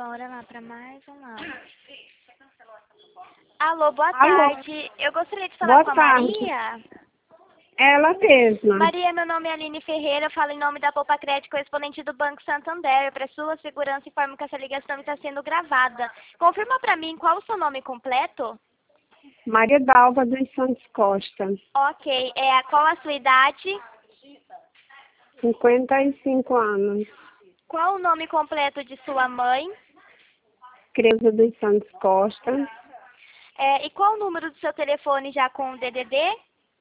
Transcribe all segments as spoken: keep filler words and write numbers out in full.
Bora lá para mais um áudio. Alô, boa Alô. tarde. Eu gostaria de falar Boa com a tarde. Maria. Ela mesma. Maria, meu nome é Aline Ferreira, eu falo em nome da Poupa Crédito, correspondente do Banco Santander. Para sua segurança, informo que essa ligação está sendo gravada. Confirma para mim qual o seu nome completo? Maria Dalva dos Santos Costa. Ok. É, qual a sua idade? cinquenta e cinco anos. Qual o nome completo de sua mãe? Creuza dos Santos Costa. É, e qual o número do seu telefone já com o D D D?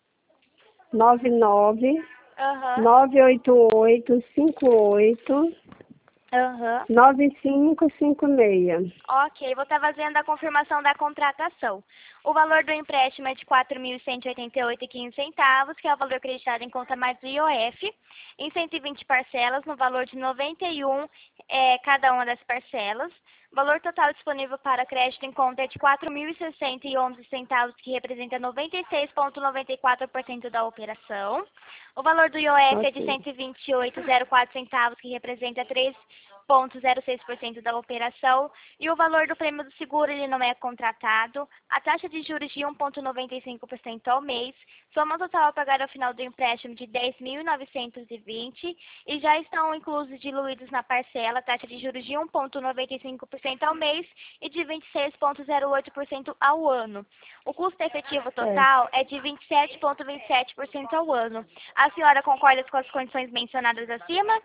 nove nove Aham. nove oito oito cinco oito Aham. nove cinco cinco seis. Ok, vou estar fazendo a confirmação da contratação. O valor do empréstimo é de quatro mil cento e oitenta e oito reais e quinze centavos, que é o valor acreditado em conta mais do I O F, em cento e vinte parcelas, no valor de noventa e um é, cada uma das parcelas. O valor total disponível para crédito em conta é de quatro mil e sessenta e onze centavos, que representa noventa e seis vírgula noventa e quatro por cento da operação. O valor do I O F é de Ok. cento e vinte e oito vírgula zero quatro centavos, que representa três vírgula zero seis por cento da operação. E o valor do prêmio do seguro ele não é contratado. A taxa de juros de um vírgula noventa e cinco por cento ao mês. Soma total a pagar ao final do empréstimo de dez mil novecentos e vinte e já estão inclusos diluídos na parcela, taxa de juros de um vírgula noventa e cinco por cento ao mês e de vinte e seis vírgula zero oito por cento ao ano. O custo efetivo total é de vinte e sete vírgula vinte e sete por cento ao ano. A senhora concorda com as condições mencionadas acima?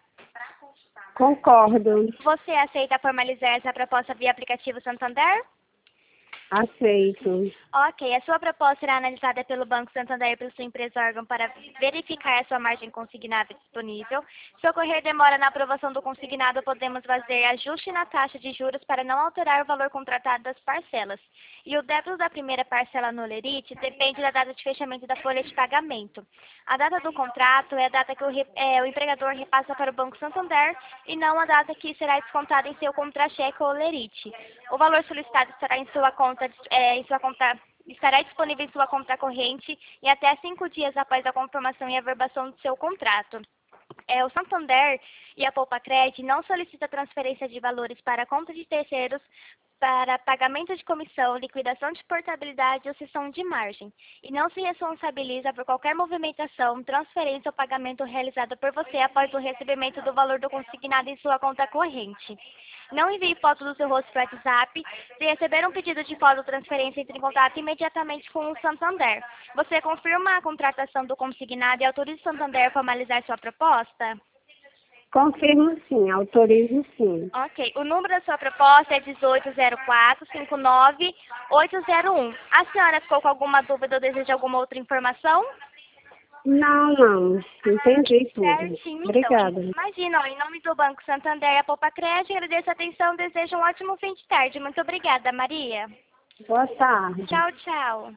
Concordo. Você aceita formalizar essa proposta via aplicativo Santander? Aceito. Ok, a sua proposta será analisada pelo Banco Santander e pela sua empresa órgão para verificar a sua margem consignada disponível. Se ocorrer demora na aprovação do consignado, podemos fazer ajuste na taxa de juros para não alterar o valor contratado das parcelas. E o débito da primeira parcela no Lerite depende da data de fechamento da folha de pagamento. A data do contrato é a data que o, re, é, o empregador repassa para o Banco Santander e não a data que será descontada em seu contra-cheque ou Lerite. O valor solicitado estará em sua conta É, em sua conta, estará disponível em sua conta corrente em até cinco dias após a confirmação e averbação do seu contrato. É, o Santander e a Poupa Crédito não solicita transferência de valores para conta de terceiros para pagamento de comissão, liquidação de portabilidade ou cessão de margem, e não se responsabiliza por qualquer movimentação, transferência ou pagamento realizado por você após o recebimento do valor do consignado em sua conta corrente. Não envie foto do seu rosto para o WhatsApp. Se receber um pedido de foto ou transferência, entre em contato imediatamente com o Santander. Você confirma a contratação do consignado e autoriza o Santander a formalizar sua proposta? Confirmo sim, autorizo sim. Ok. O número da sua proposta é dezoito zero quatro, cinquenta e nove, oito zero um. A senhora ficou com alguma dúvida ou deseja alguma outra informação? Não, não. Entendi tudo. Certinho, Obrigada. então. Imagina, ó, em nome do Banco Santander e a Poupa Crédito, agradeço a atenção, desejo um ótimo fim de tarde. Muito obrigada, Maria. Boa tarde. Tchau, tchau.